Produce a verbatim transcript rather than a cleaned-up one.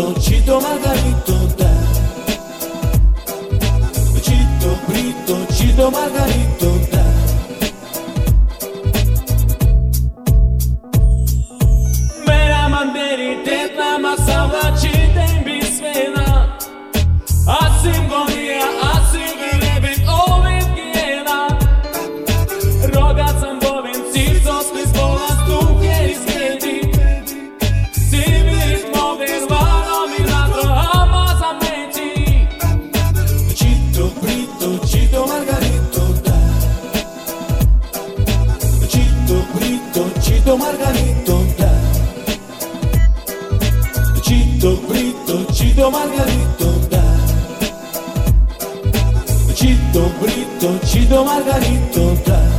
britto, cito Margarito da. Cito britto, cito Margarito da. Mera manderitetna masava čitem bisvena. Asim gonija, asim grebit ovit gijena. Rogat sam bovin, cico sklis bola stuke izgledi. Sivit mover vano mi ladro ama sam neći. Cito britto, cito Margarito da. Cito britto, cito Margarito da. Cito britto, cito Margarito da. Cito britto, cito Margarito da.